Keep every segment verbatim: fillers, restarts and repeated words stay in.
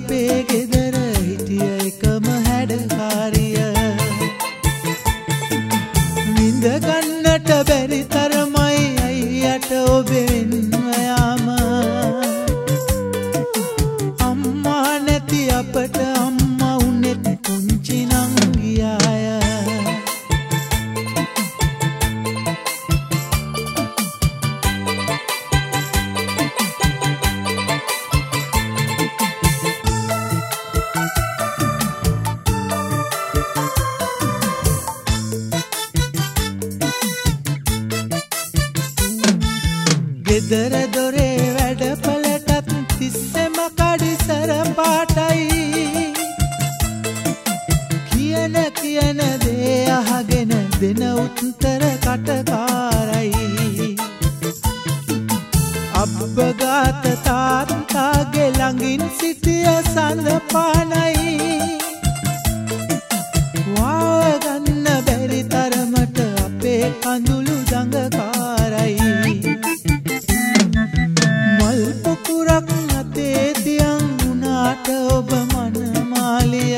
අපේ ගෙදර හිටිය එකම හැඩකාරිය විඳ ගන්නට බැරි තරමයි අයියට ඔබේ වෙන්ව යාම අම්මා නැති අපට අම්මා උනෙත් පුංචි නංගියාය ගෙදර දොරේ වැඩපළටත් තිස්සෙම කඩිසර පාටයි කියන කියන දේ අහගෙන දෙන උත්තර කටකාරයි අබ්බගාත තාත්තාගේ ළඟින් සිටිය සඳපානයි වාව ගන්න බැරි තරමට අපේ කඳුළු දඟකාරයි පුකුරක් අතේ තියන් වුණාට ඔබ මනමාලිය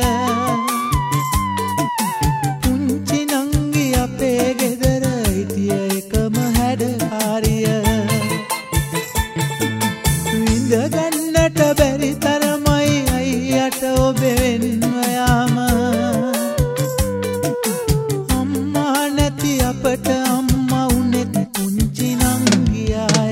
පුංචි නංගි අපේ ගෙදර හිටිය එකම හැඩකාරිය විඳ ගන්නට බැරි තරමයි අයියට ඔබ වෙන්ව යාම අම්මා නැති අපට අම්මා උනෙත් පුංචි නංගියාය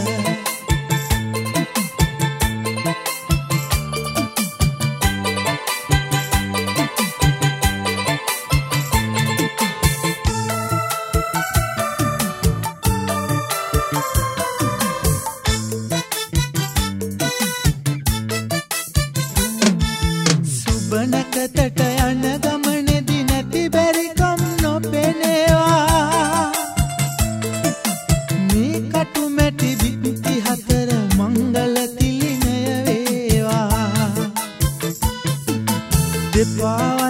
නැකතට යන ගමනේදී නැති බැරිකම් නොපෙනේවා මේ කටු මැටි බිත්ති හතර මංගල තිලිනය වේවා දෙපා